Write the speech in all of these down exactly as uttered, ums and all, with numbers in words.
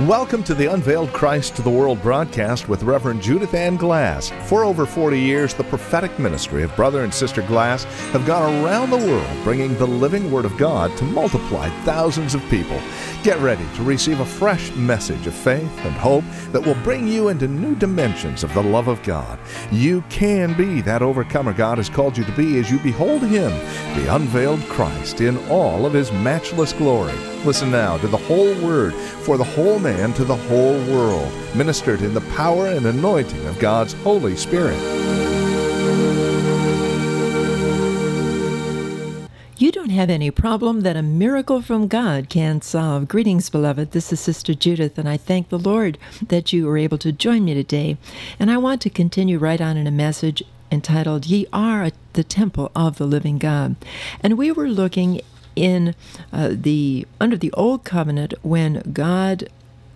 Welcome to the Unveiled Christ to the World broadcast with Reverend Judith Ann Glass. For over forty years, the prophetic ministry of Brother and Sister Glass have gone around the world bringing the living Word of God to multiply thousands of people. Get ready to receive a fresh message of faith and hope that will bring you into new dimensions of the love of God. You can be that overcomer God has called you to be as you behold Him, the unveiled Christ, in all of His matchless glory. Listen now to the whole Word for the whole man to the whole world, ministered in the power and anointing of God's Holy Spirit. You don't have any problem that a miracle from God can't solve. Greetings, beloved. This is Sister Judith, and I thank the Lord that you were able to join me today. And I want to continue right on in a message entitled, Ye Are the Temple of the Living God. And we were looking in uh, the under the Old Covenant when God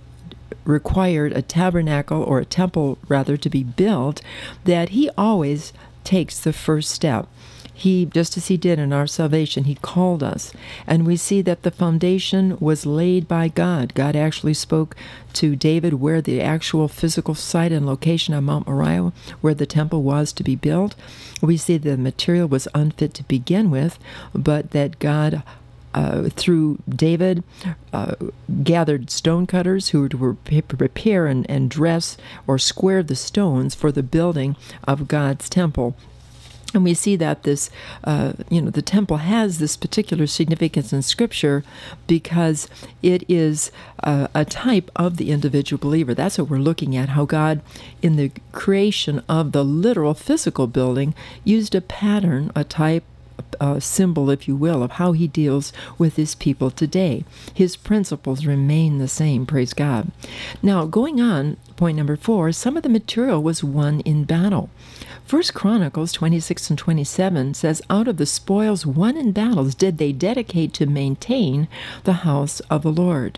required a tabernacle, or a temple rather, to be built, that He always takes the first step. He, just as He did in our salvation, He called us. And we see that the foundation was laid by God. God actually spoke to David where the actual physical site and location on Mount Moriah, where the temple was to be built. We see the material was unfit to begin with, but that God, uh, through David, uh, gathered stonecutters who were to prepare and, and dress or square the stones for the building of God's temple. And we see that this, uh, you know, the temple has this particular significance in Scripture because it is uh, a type of the individual believer. That's what we're looking at, how God, in the creation of the literal physical building, used a pattern, a type, a symbol, if you will, of how He deals with His people today. His principles remain the same, praise God. Now, going on, point number four, some of the material was won in battle. First Chronicles twenty-six and twenty-seven says, Out of the spoils won in battles did they dedicate to maintain the house of the Lord.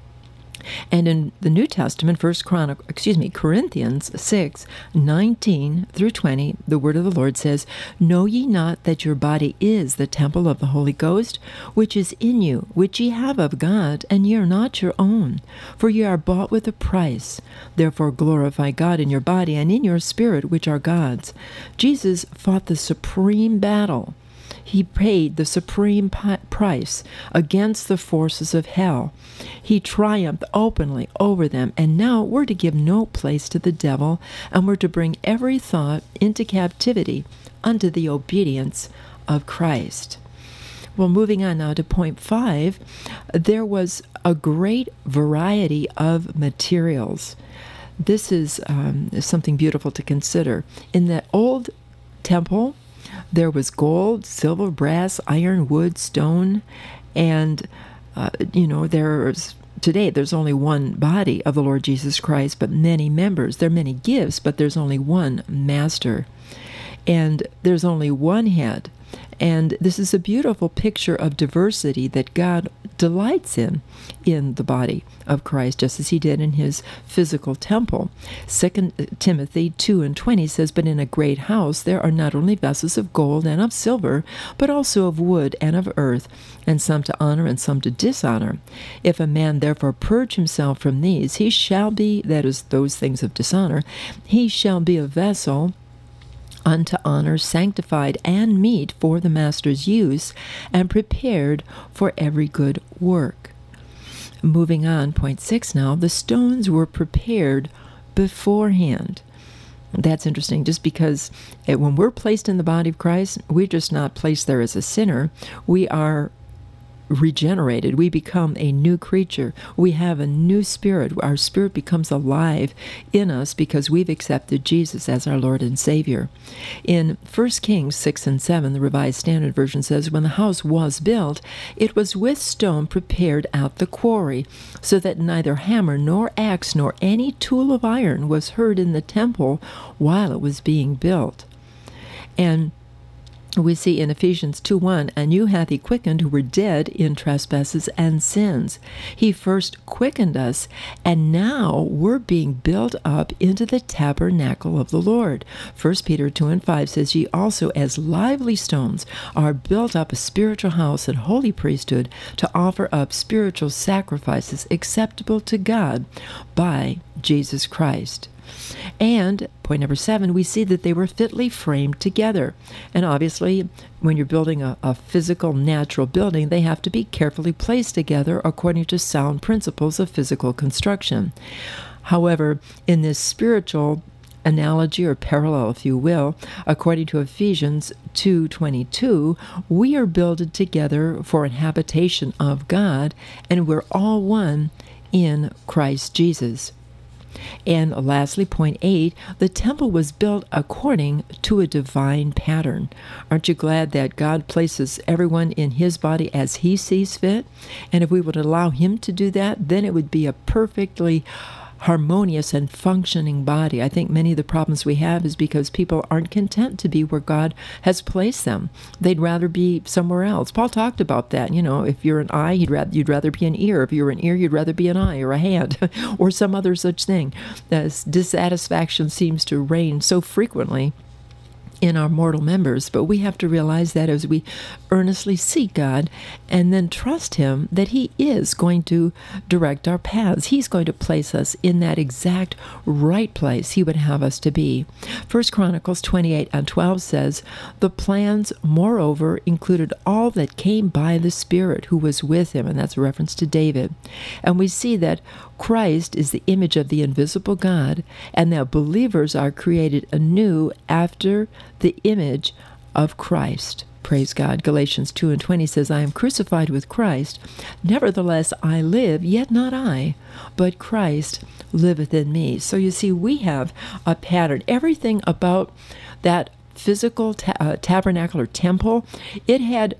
And in the New Testament, First Chronicle, excuse me, Corinthians six, nineteen through twenty, the word of the Lord says, Know ye not that your body is the temple of the Holy Ghost, which is in you, which ye have of God, and ye are not your own? For ye are bought with a price. Therefore glorify God in your body and in your spirit, which are God's. Jesus fought the supreme battle. He paid the supreme price against the forces of hell. He triumphed openly over them, and now we're to give no place to the devil, and we're to bring every thought into captivity unto the obedience of Christ. Well, moving on now to point five, there was a great variety of materials. This is um, something beautiful to consider. In the old temple, there was gold, silver, brass, iron, wood, stone, and, uh, you know, there's, today there's only one body of the Lord Jesus Christ, but many members. There are many gifts, but there's only one master. And there's only one head. And this is a beautiful picture of diversity that God delights in, in the body of Christ, just as He did in His physical temple. Second Timothy two and twenty says, But in a great house there are not only vessels of gold and of silver, but also of wood and of earth, and some to honor and some to dishonor. If a man therefore purge himself from these, he shall be, that is, those things of dishonor, he shall be a vessel unto honor, sanctified and meet for the master's use, and prepared for every good work. Moving on, point six now, the stones were prepared beforehand. That's interesting, just because it, when we're placed in the body of Christ, we're just not placed there as a sinner. We are regenerated. We become a new creature. We have a new spirit. Our spirit becomes alive in us because we've accepted Jesus as our Lord and Savior. In First Kings six and seven, the Revised Standard Version says, When the house was built, it was with stone prepared at the quarry, so that neither hammer nor axe nor any tool of iron was heard in the temple while it was being built. And we see in Ephesians two one, and you hath he quickened who were dead in trespasses and sins. He first quickened us, and now we're being built up into the tabernacle of the Lord. First Peter two and five says, ye also as lively stones are built up a spiritual house and holy priesthood to offer up spiritual sacrifices acceptable to God by Jesus Christ. And point number seven, we see that they were fitly framed together. And obviously, when you're building a, a physical, natural building, they have to be carefully placed together according to sound principles of physical construction. However, in this spiritual analogy or parallel, if you will, according to Ephesians two twenty-two, we are builded together for an habitation of God, and we're all one in Christ Jesus. And lastly, point eight, the temple was built according to a divine pattern. Aren't you glad that God places everyone in his body as he sees fit? And if we would allow him to do that, then it would be a perfectly harmonious and functioning body. I think many of the problems we have is because people aren't content to be where God has placed them. They'd rather be somewhere else. Paul talked about that. You know, if you're an eye, you'd rather, you'd rather be an ear. If you're an ear, you'd rather be an eye or a hand or some other such thing. As dissatisfaction seems to reign so frequently in our mortal members, but we have to realize that as we earnestly seek God and then trust him that he is going to direct our paths. He's going to place us in that exact right place he would have us to be. First Chronicles twenty-eight and twelve says, the plans, moreover, included all that came by the Spirit who was with him, and that's a reference to David. And we see that Christ is the image of the invisible God, and that believers are created anew after the image of Christ. Praise God. Galatians two and twenty says, I am crucified with Christ. Nevertheless, I live, yet not I, but Christ liveth in me. So you see, we have a pattern. Everything about that physical ta- uh, tabernacle or temple, it had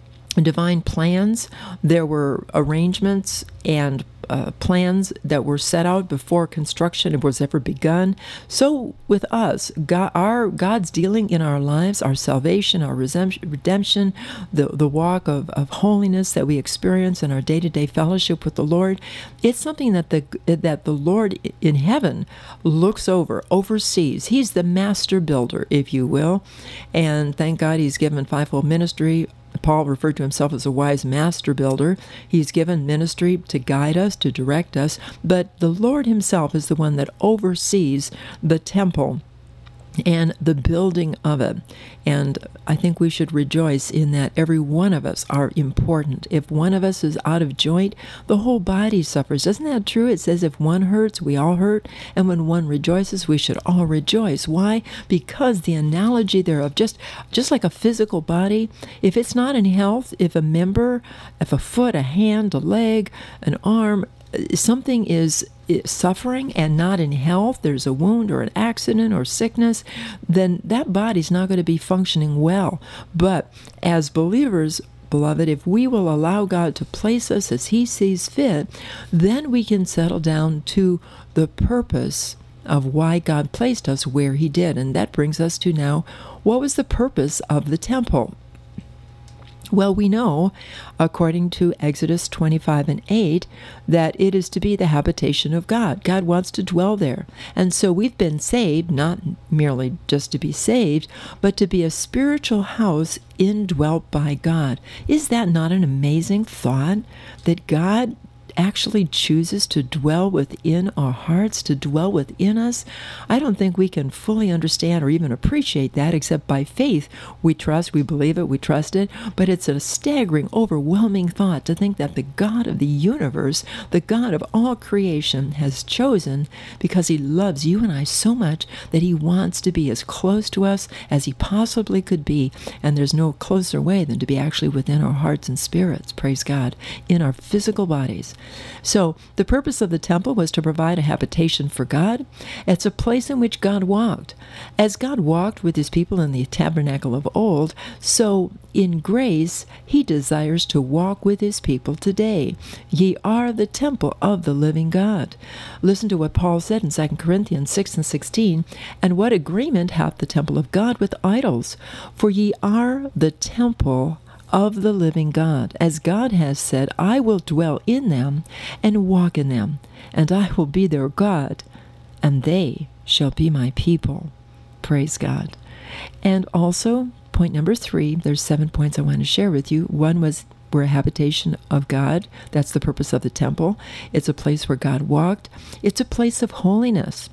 divine plans. There were arrangements and Uh, plans that were set out before construction was ever begun. So with us, God, our God's dealing in our lives, our salvation, our redemption, the, the walk of, of holiness that we experience in our day-to-day fellowship with the Lord, it's something that the that the Lord in heaven looks over, oversees. He's the master builder, if you will. And thank God he's given fivefold ministry. Paul referred to himself as a wise master builder. He's given ministry to guide us, to direct us, but the Lord himself is the one that oversees the temple and the building of it. And I think we should rejoice in that every one of us are important. If one of us is out of joint, the whole body suffers. Isn't that true? It says if one hurts, we all hurt. And when one rejoices, we should all rejoice. Why? Because the analogy thereof, just, just like a physical body, if it's not in health, if a member, if a foot, a hand, a leg, an arm, something is suffering and not in health, there's a wound or an accident or sickness, then that body's not going to be functioning well. But as believers, beloved, if we will allow God to place us as he sees fit, then we can settle down to the purpose of why God placed us where he did. And that brings us to now, what was the purpose of the temple? Well, we know, according to Exodus twenty-five and eight, that it is to be the habitation of God. God wants to dwell there. And so we've been saved, not merely just to be saved, but to be a spiritual house indwelt by God. Is that not an amazing thought? That God actually chooses to dwell within our hearts, to dwell within us? I don't think we can fully understand or even appreciate that except by faith. We trust, we believe it, we trust it, but it's a staggering, overwhelming thought to think that the God of the universe, the God of all creation, has chosen, because he loves you and I so much, that he wants to be as close to us as he possibly could be, and there's no closer way than to be actually within our hearts and spirits, praise God, in our physical bodies. So the purpose of the temple was to provide a habitation for God. It's a place in which God walked. As God walked with his people in the tabernacle of old, so in grace he desires to walk with his people today. Ye are the temple of the living God. Listen to what Paul said in Second Corinthians six and sixteen, and what agreement hath the temple of God with idols? For ye are the temple of the living God. As God has said, I will dwell in them and walk in them, and I will be their God, and they shall be my people. Praise God. And also, point number three, there's seven points I want to share with you. One was we're a habitation of God. That's the purpose of the temple. It's a place where God walked. It's a place of holiness.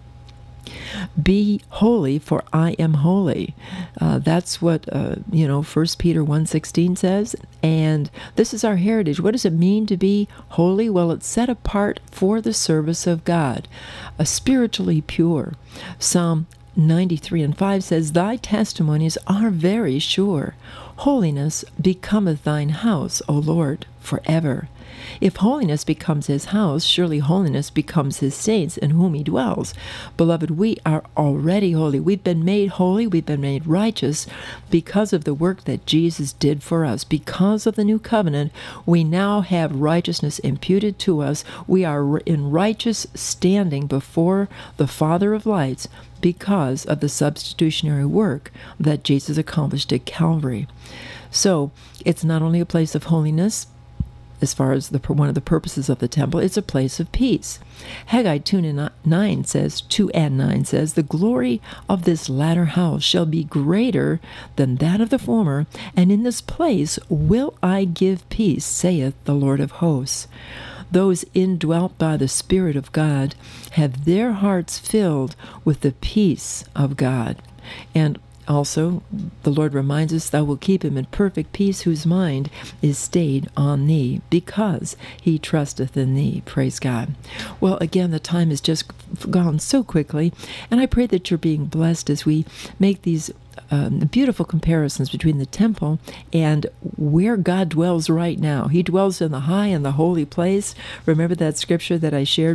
Be holy, for I am holy. Uh, that's what, uh, you know, First Peter one sixteen says. And this is our heritage. What does it mean to be holy? Well, it's set apart for the service of God, uh, spiritually pure. Psalm ninety-three and five says, Thy testimonies are very sure. Holiness becometh thine house, O Lord, forever. If holiness becomes his house, surely holiness becomes his saints in whom he dwells. Beloved, we are already holy. We've been made holy. We've been made righteous because of the work that Jesus did for us. Because of the new covenant, we now have righteousness imputed to us. We are in righteous standing before the Father of lights because of the substitutionary work that Jesus accomplished at Calvary. So it's not only a place of holiness, as far as the one of the purposes of the temple, it's a place of peace. Haggai two and nine says, two and nine says, The glory of this latter house shall be greater than that of the former, and in this place will I give peace, saith the Lord of hosts. Those indwelt by the Spirit of God have their hearts filled with the peace of God. And also, the Lord reminds us, Thou wilt keep him in perfect peace whose mind is stayed on thee, because he trusteth in thee. Praise God. Well, again, the time has just gone so quickly, and I pray that you're being blessed as we make these um, beautiful comparisons between the temple and where God dwells right now. He dwells in the high and the holy place. Remember that scripture that I shared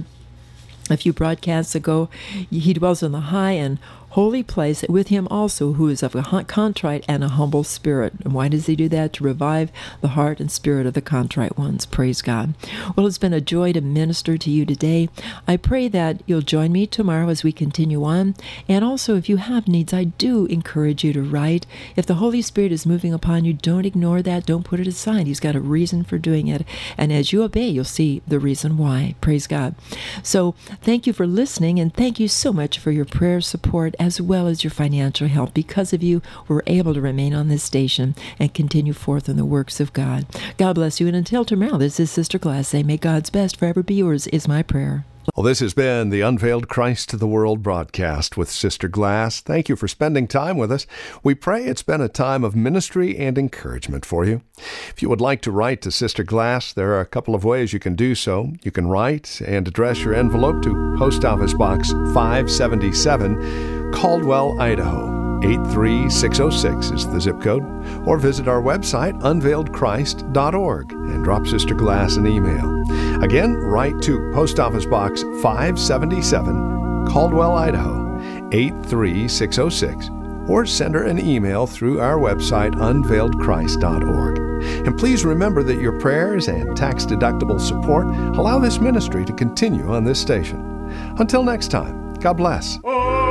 a few broadcasts ago? He dwells in the high and holy place, with him also who is of a contrite and a humble spirit. And why does he do that? To revive the heart and spirit of the contrite ones. Praise God. Well, it's been a joy to minister to you today. I pray that you'll join me tomorrow as we continue on. And also, if you have needs, I do encourage you to write. If the Holy Spirit is moving upon you, don't ignore that. Don't put it aside. He's got a reason for doing it. And as you obey, you'll see the reason why. Praise God. So thank you for listening, and thank you so much for your prayer support as well as your financial help. Because of you, we're able to remain on this station and continue forth in the works of God. God bless you, and until tomorrow, this is Sister Glass saying, may God's best forever be yours, is my prayer. Well, this has been the Unveiled Christ to the World broadcast with Sister Glass. Thank you for spending time with us. We pray it's been a time of ministry and encouragement for you. If you would like to write to Sister Glass, there are a couple of ways you can do so. You can write and address your envelope to Post Office Box five seventy-seven, Caldwell, Idaho. eight three six oh six is the zip code, or visit our website, unveiled christ dot org, and drop Sister Glass an email. Again, write to Post Office Box five seventy-seven, Caldwell, Idaho, eight three six oh six, or send her an email through our website, unveiled christ dot org. And please remember that your prayers and tax-deductible support allow this ministry to continue on this station. Until next time, God bless.